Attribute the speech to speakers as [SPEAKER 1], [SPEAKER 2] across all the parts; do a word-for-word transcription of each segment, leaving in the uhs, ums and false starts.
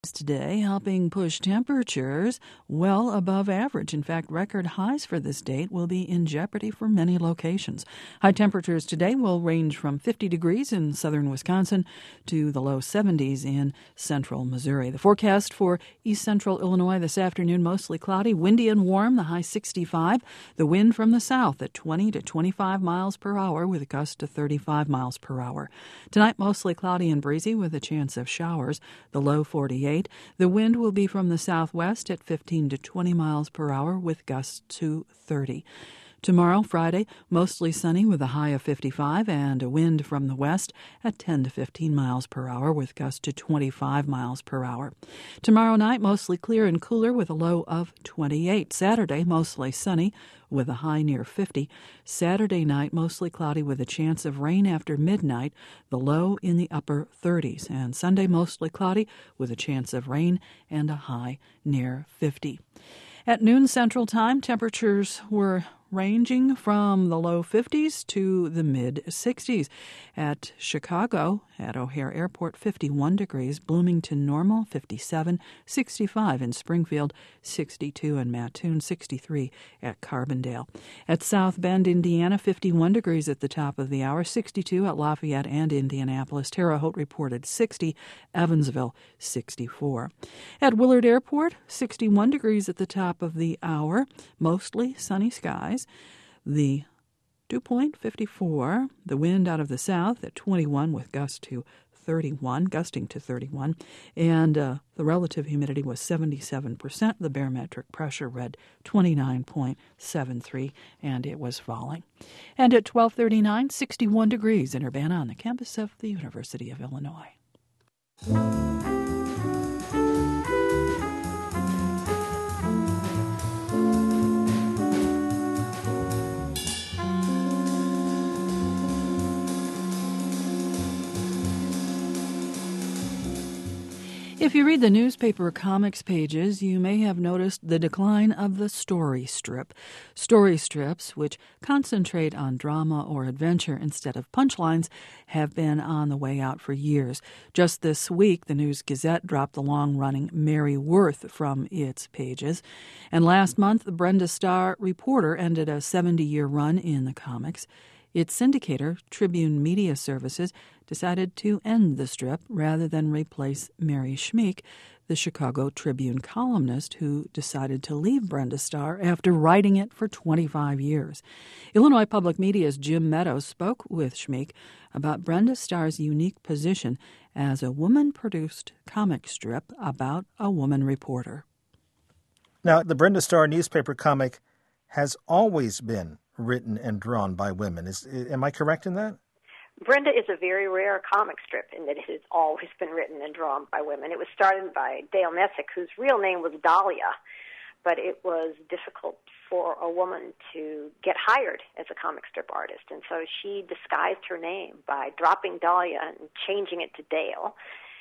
[SPEAKER 1] today, helping push temperatures well above average. In fact, record highs for this date will be in jeopardy for many locations. High temperatures today will range from fifty degrees in southern Wisconsin to the low seventies in central Missouri. The forecast for east central Illinois this afternoon, mostly cloudy, windy and warm, the high sixty-five. The wind from the south at twenty to twenty-five miles per hour with a gust to thirty-five miles per hour. Tonight, mostly cloudy and breezy with a chance of showers, the low forty-eight. The wind will be from the southwest at fifteen to twenty miles per hour with gusts to thirty. Tomorrow, Friday, mostly sunny with a high of fifty-five and a wind from the west at ten to fifteen miles per hour with gusts to twenty-five miles per hour. Tomorrow night, mostly clear and cooler with a low of twenty-eight. Saturday, mostly sunny with a high near fifty. Saturday night, mostly cloudy with a chance of rain after midnight, the low in the upper thirties. And Sunday, mostly cloudy with a chance of rain and a high near fifty. At noon Central Time, temperatures were ranging from the low fifties to the mid-sixties. At Chicago, at O'Hare Airport, fifty-one degrees, Bloomington normal, fifty-seven, sixty-five in Springfield, sixty-two in Mattoon, sixty-three at Carbondale. At South Bend, Indiana, fifty-one degrees at the top of the hour, sixty-two at Lafayette and Indianapolis. Terre Haute reported sixty, Evansville, sixty-four. At Willard Airport, sixty-one degrees at the top of the hour, mostly sunny skies. The dew point, fifty-four. The wind out of the south at twenty-one with gusts to thirty-one, gusting to thirty-one. And uh, the relative humidity was seventy-seven percent. The barometric pressure read twenty-nine point seven three, and it was falling. And at twelve thirty-nine, sixty-one degrees in Urbana on the campus of the University of Illinois. If you read the newspaper comics pages, you may have noticed the decline of the story strip. Story strips, which concentrate on drama or adventure instead of punchlines, have been on the way out for years. Just this week, the News-Gazette dropped the long-running Mary Worth from its pages. And last month, the Brenda Starr Reporter ended a seventy-year run in the comics. Its syndicator, Tribune Media Services, decided to end the strip rather than replace Mary Schmeek, the Chicago Tribune columnist who decided to leave Brenda Starr after writing it for twenty-five years. Illinois Public Media's Jim Meadows spoke with Schmeek about Brenda Starr's unique position as a woman-produced comic strip about a woman reporter.
[SPEAKER 2] Now, the Brenda Starr newspaper comic has always been written and drawn by women. Is, am I correct in that?
[SPEAKER 3] Brenda is a very rare comic strip in that it has always been written and drawn by women. It was started by Dale Messick, whose real name was Dahlia, but it was difficult for a woman to get hired as a comic strip artist, and so she disguised her name by dropping Dahlia and changing it to Dale.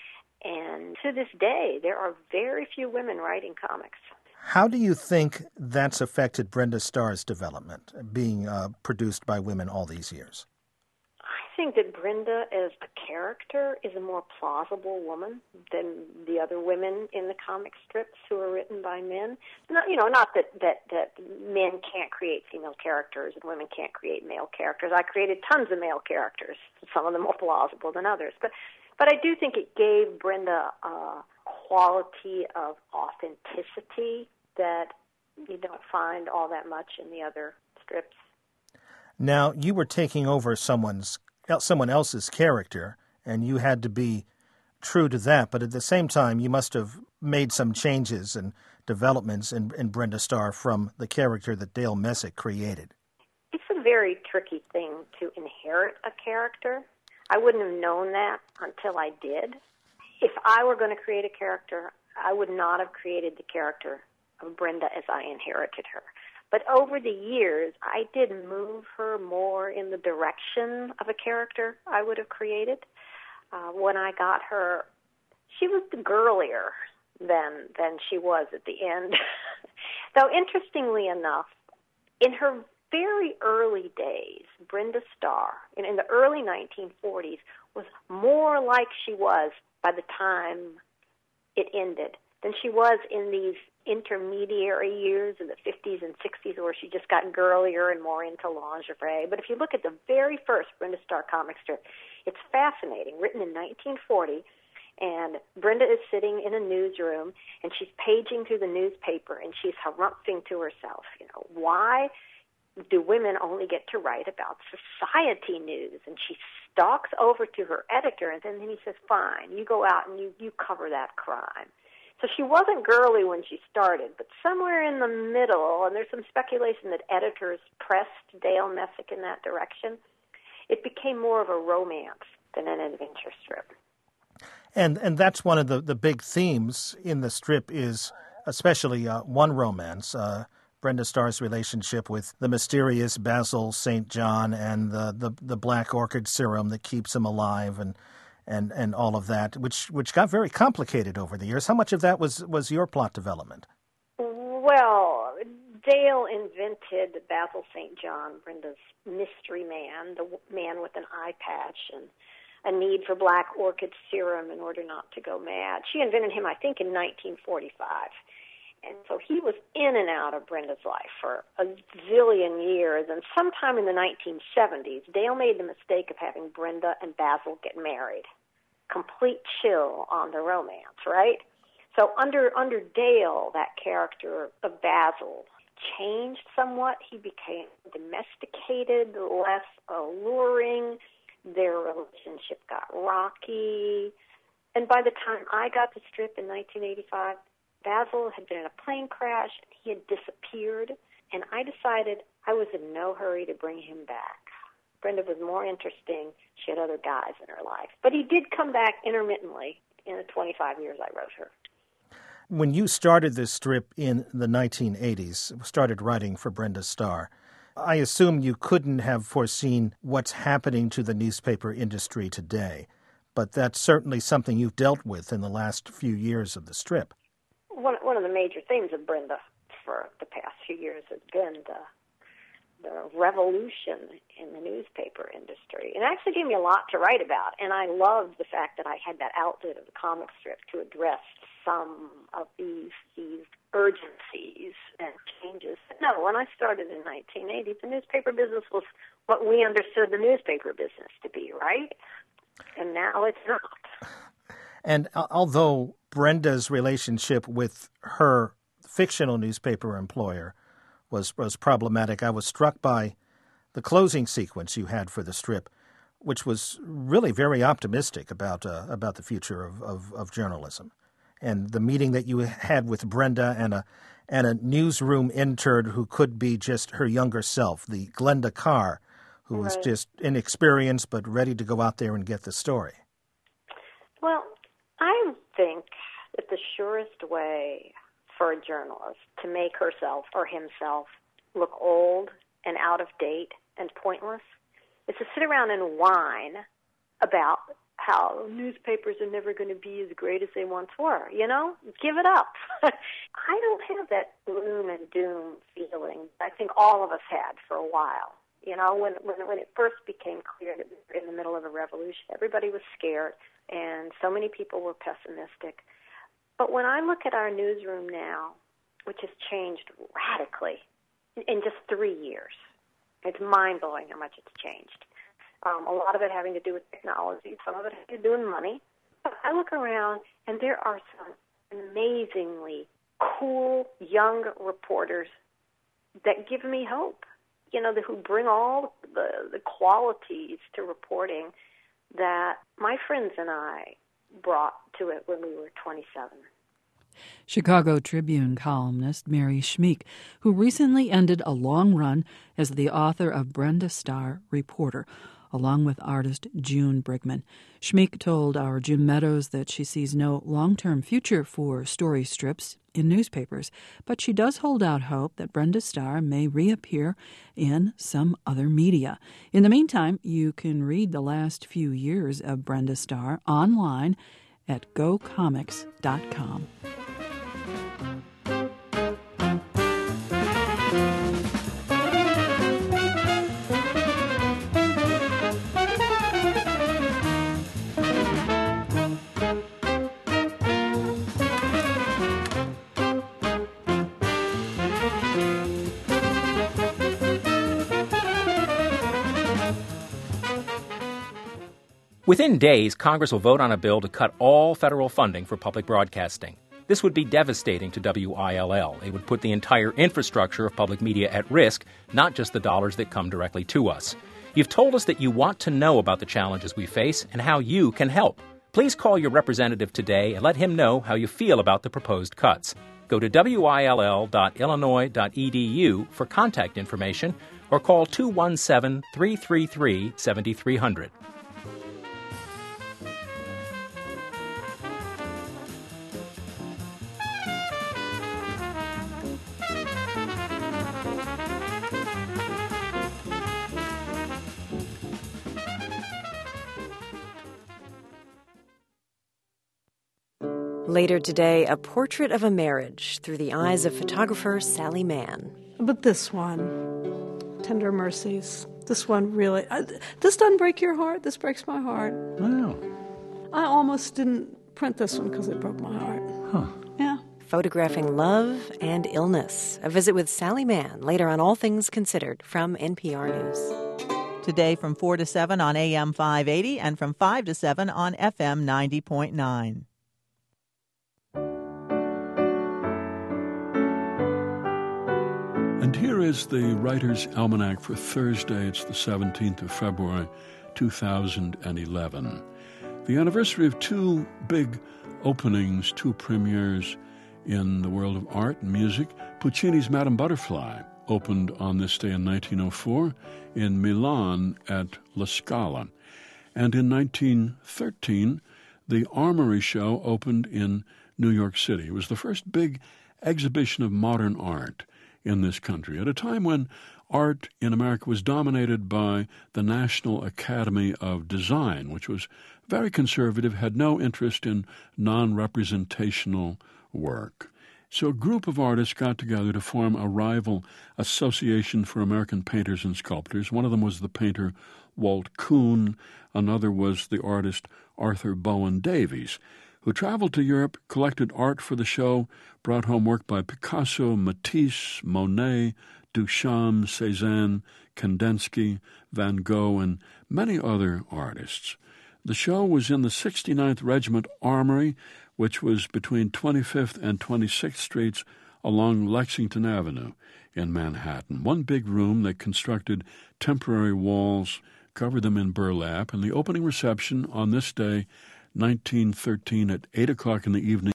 [SPEAKER 3] And to this day, there are very few women writing comics.
[SPEAKER 2] How do you think that's affected Brenda Starr's development, being uh, produced by women all these years?
[SPEAKER 3] I think that Brenda as a character is a more plausible woman than the other women in the comic strips who are written by men. Not, you know, not that, that, that men can't create female characters and women can't create male characters. I created tons of male characters, some of them more plausible than others. But, but I do think it gave Brenda a quality of authenticity that you don't find all that much in the other strips.
[SPEAKER 2] Now, you were taking over someone's someone else's character, and you had to be true to that, but at the same time, you must have made some changes and developments in, in Brenda Starr from the character that Dale Messick created.
[SPEAKER 3] It's a very tricky thing to inherit a character. I wouldn't have known that until I did. If I were going to create a character, I would not have created the character of Brenda as I inherited her. But over the years, I did move her more in the direction of a character I would have created. Uh, when I got her, she was girlier than than she was at the end. Though, interestingly enough, in her very early days, Brenda Starr, in, in the early nineteen forties, was more like she was by the time it ended than she was in these intermediary years in the fifties and sixties where she just got girlier and more into lingerie. But if you look at the very first Brenda Starr comic strip, it's fascinating, written in nineteen forty, and Brenda is sitting in a newsroom, and she's paging through the newspaper, and she's harumphing to herself, you know, why do women only get to write about society news? And she stalks over to her editor, and then he says, fine, you go out and you, you cover that crime. So she wasn't girly when she started, but somewhere in the middle, and there's some speculation that editors pressed Dale Messick in that direction, it became more of a romance than an adventure strip.
[SPEAKER 2] And and that's one of the, the big themes in the strip is especially uh, one romance, uh, Brenda Starr's relationship with the mysterious Basil Saint John and the, the, the black orchid serum that keeps him alive and and, and all of that, which which got very complicated over the years. How much of that was, was your plot development?
[SPEAKER 3] Well, Dale invented Basil Saint John, Brenda's mystery man, the man with an eye patch and a need for black orchid serum in order not to go mad. She invented him, I think, in nineteen forty-five. And so he was in and out of Brenda's life for a zillion years. And sometime in the nineteen seventies, Dale made the mistake of having Brenda and Basil get married. Complete chill on the romance, right? So under under Dale, that character of Basil changed somewhat. He became domesticated, less alluring. Their relationship got rocky. And by the time I got the strip in nineteen eighty-five, Basil had been in a plane crash. He had disappeared. And I decided I was in no hurry to bring him back. Brenda was more interesting. She had other guys in her life. But he did come back intermittently in the twenty-five years I wrote her.
[SPEAKER 2] When you started this strip in the nineteen eighties, started writing for Brenda Starr, I assume you couldn't have foreseen what's happening to the newspaper industry today, but that's certainly something you've dealt with in the last few years of the strip.
[SPEAKER 3] One, one of the major themes of Brenda for the past few years has been the the revolution in the newspaper industry. And it actually gave me a lot to write about, and I loved the fact that I had that outlet of the comic strip to address some of these these urgencies and changes. No, when I started in nineteen eighty, the newspaper business was what we understood the newspaper business to be, right? And now it's not.
[SPEAKER 2] And although Brenda's relationship with her fictional newspaper employer was was problematic, I was struck by the closing sequence you had for the strip, which was really very optimistic about uh, about the future of, of, of journalism. And the meeting that you had with Brenda and a and a newsroom intern who could be just her younger self, the Glenda Carr, who right. was just inexperienced but ready to go out there and get the story.
[SPEAKER 3] Well, I think that the surest way for a journalist to make herself or himself look old and out of date and pointless is to sit around and whine about how newspapers are never going to be as great as they once were. You know, give it up. I don't have that gloom and doom feeling I think all of us had for a while. You know, when when when it first became clear that we were in the middle of a revolution, everybody was scared, and so many people were pessimistic. But when I look at our newsroom now, which has changed radically in just three years, it's mind-blowing how much it's changed. Um, a lot of it having to do with technology, some of it having to do with money. But I look around, and there are some amazingly cool young reporters that give me hope, you know, who bring all the, the qualities to reporting that my friends and I brought to it when we were twenty-seven.
[SPEAKER 1] Chicago Tribune columnist Mary Schmeek, who recently ended a long run as the author of Brenda Starr Reporter, along with artist June Brigman. Schmeek told our June Meadows that she sees no long-term future for story strips in newspapers, but she does hold out hope that Brenda Starr may reappear in some other media. In the meantime, you can read the last few years of Brenda Starr online at go comics dot com.
[SPEAKER 4] Within days, Congress will vote on a bill to cut all federal funding for public broadcasting. This would be devastating to W I L L. It would put the entire infrastructure of public media at risk, not just the dollars that come directly to us. You've told us that you want to know about the challenges we face and how you can help. Please call your representative today and let him know how you feel about the proposed cuts. Go to W I L L dot illinois dot e d u for contact information or call two one seven, three three three, seven three zero zero.
[SPEAKER 5] Later today, a portrait of a marriage through the eyes of photographer Sally Mann.
[SPEAKER 6] But this one, Tender Mercies, this one really, I, this doesn't break your heart. This breaks my heart.
[SPEAKER 7] Wow.
[SPEAKER 6] I almost didn't print this one because it broke my heart.
[SPEAKER 7] Huh.
[SPEAKER 6] Yeah.
[SPEAKER 5] Photographing love and illness. A visit with Sally Mann later on All Things Considered from N P R News.
[SPEAKER 8] Today from four to seven on A M five eighty and from five to seven on F M ninety point nine.
[SPEAKER 7] And here is the Writer's Almanac for Thursday. It's the seventeenth of February, two thousand eleven. The anniversary of two big openings, two premieres in the world of art and music. Puccini's Madame Butterfly opened on this day in nineteen oh four in Milan at La Scala. And in nineteen thirteen, the Armory Show opened in New York City. It was the first big exhibition of modern art in this country, at a time when art in America was dominated by the National Academy of Design, which was very conservative, had no interest in non-representational work. So a group of artists got together to form a rival association for American painters and sculptors. One of them was the painter Walt Kuhn. Another was the artist Arthur Bowen Davies, who traveled to Europe, collected art for the show, brought home work by Picasso, Matisse, Monet, Duchamp, Cézanne, Kandinsky, Van Gogh, and many other artists. The show was in the sixty-ninth Regiment Armory, which was between twenty-fifth and twenty-sixth Streets along Lexington Avenue in Manhattan. One big room, they constructed temporary walls, covered them in burlap, and the opening reception on this day, nineteen thirteen, at eight o'clock in the evening,